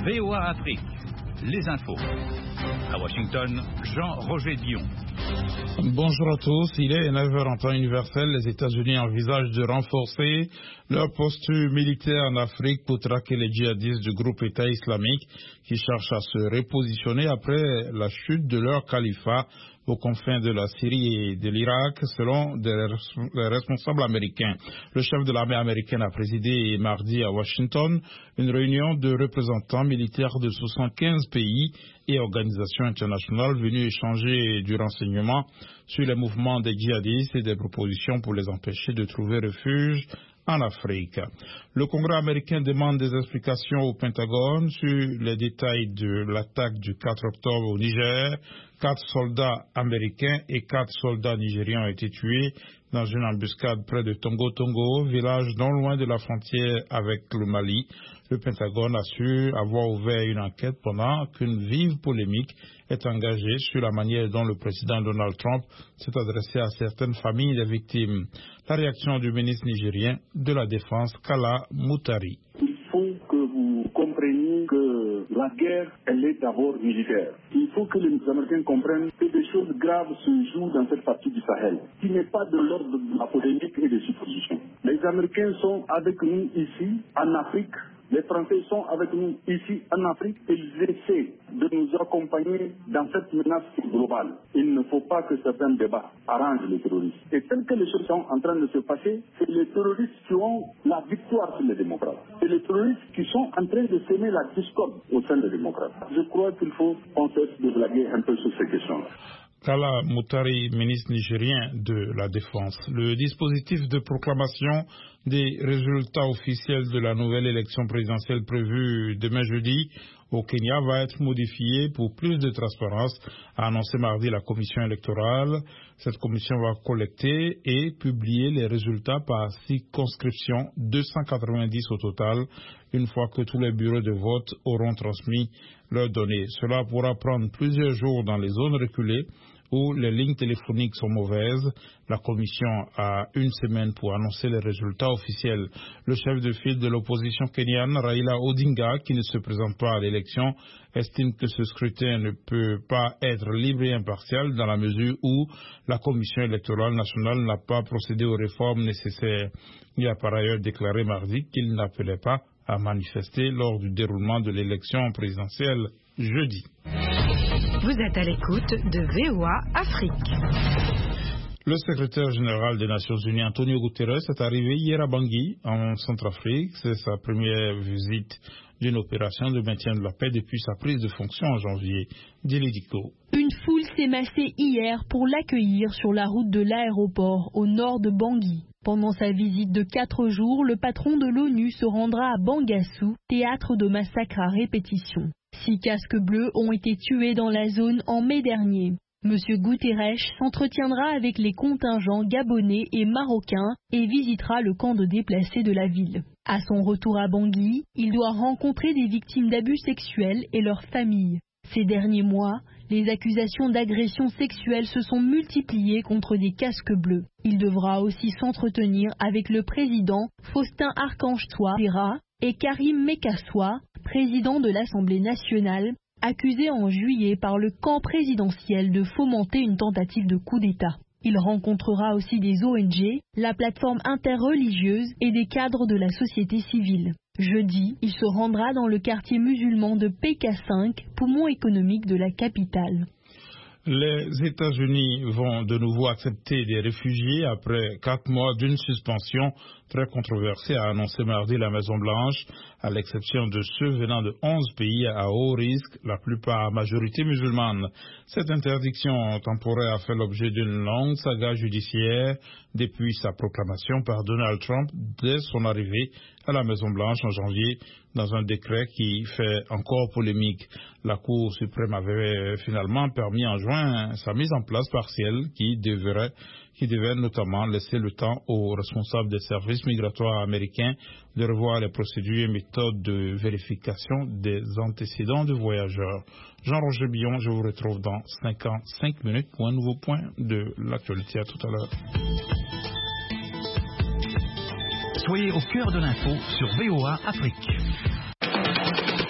VOA Afrique, les infos. À Washington, Jean-Roger Dion. Bonjour à tous, il est 9h en temps universel. Les États-Unis envisagent de renforcer leur posture militaire en Afrique pour traquer les djihadistes du groupe État islamique qui cherchent à se repositionner après la chute de leur califat aux confins de la Syrie et de l'Irak, selon les responsables américains. Le chef de l'armée américaine a présidé mardi à Washington une réunion de représentants militaires de 75 pays et organisations internationales venus échanger du renseignement sur les mouvements des djihadistes et des propositions pour les empêcher de trouver refuge en Afrique. Le Congrès américain demande des explications au Pentagone sur les détails de l'attaque du 4 octobre au Niger. 4 soldats américains et 4 soldats nigériens ont été tués dans une embuscade près de Tongo, village non loin de la frontière avec le Mali. Le Pentagone assure avoir ouvert une enquête pendant qu'une vive polémique est engagée sur la manière dont le président Donald Trump s'est adressé à certaines familles des victimes. La réaction du ministre nigérien de la Défense, Kala Moutari. Il faut que vous compreniez que la guerre, elle est d'abord militaire. Il faut que les Américains comprennent que des choses graves se jouent dans cette partie du Sahel, qui n'est pas de l'ordre de la polémique et des suppositions. Les Américains sont avec nous ici, en Afrique. Les Français sont avec nous ici en Afrique et ils essaient de nous accompagner dans cette menace globale. Il ne faut pas que certains débats arrangent les terroristes. Et tel que les choses sont en train de se passer, c'est les terroristes qui ont la victoire sur les démocrates. C'est les terroristes qui sont en train de semer la discorde au sein des démocrates. Je crois qu'il faut qu'on cesse de blaguer un peu sur ces questions-là. Kala Moutari, ministre nigérien de la Défense. Le dispositif de proclamation des résultats officiels de la nouvelle élection présidentielle prévue demain jeudi au Kenya va être modifié pour plus de transparence, a annoncé mardi la commission électorale. Cette commission va collecter et publier les résultats par circonscription, 290 au total, une fois que tous les bureaux de vote auront transmis leurs données. Cela pourra prendre plusieurs jours dans les zones reculées où les lignes téléphoniques sont mauvaises. La commission a une semaine pour annoncer les résultats officiels. Le chef de file de l'opposition kenyane, Raila Odinga, qui ne se présente pas à l'élection, estime que ce scrutin ne peut pas être libre et impartial dans la mesure où la commission électorale nationale n'a pas procédé aux réformes nécessaires. Il a par ailleurs déclaré mardi qu'il n'appelait pas à manifester lors du déroulement de l'élection présidentielle jeudi. Vous êtes à l'écoute de VOA Afrique. Le secrétaire général des Nations Unies, Antonio Guterres, est arrivé hier à Bangui, en Centrafrique. C'est sa première visite d'une opération de maintien de la paix depuis sa prise de fonction en janvier. Djelidico. Une foule s'est massée hier pour l'accueillir sur la route de l'aéroport au nord de Bangui. Pendant sa visite de 4 jours, le patron de l'ONU se rendra à Bangassou, théâtre de massacres à répétition. 6 casques bleus ont été tués dans la zone en mai dernier. Monsieur Guterres s'entretiendra avec les contingents gabonais et marocains et visitera le camp de déplacés de la ville. À son retour à Bangui, il doit rencontrer des victimes d'abus sexuels et leurs familles. Ces derniers mois, les accusations d'agression sexuelle se sont multipliées contre des casques bleus. Il devra aussi s'entretenir avec le président Faustin Archange Touadéra et Karim Mekassoua, président de l'Assemblée nationale, accusé en juillet par le camp présidentiel de fomenter une tentative de coup d'État. Il rencontrera aussi des ONG, la plateforme interreligieuse et des cadres de la société civile. Jeudi, il se rendra dans le quartier musulman de PK5, poumon économique de la capitale. Les États-Unis vont de nouveau accepter des réfugiés après 4 mois d'une suspension très controversée, a annoncé mardi la Maison-Blanche, à l'exception de ceux venant de 11 pays à haut risque, la plupart à majorité musulmane. Cette interdiction temporaire a fait l'objet d'une longue saga judiciaire depuis sa proclamation par Donald Trump dès son arrivée à la Maison-Blanche en janvier, dans un décret qui fait encore polémique. La Cour suprême avait finalement permis en juin sa mise en place partielle qui devait notamment laisser le temps aux responsables des services migratoires américains de revoir les procédures et méthodes de vérification des antécédents de voyageurs. Jean-Roger Dion, je vous retrouve dans 55 minutes pour un nouveau point de l'actualité. À tout à l'heure. Soyez au cœur de l'info sur VOA Afrique.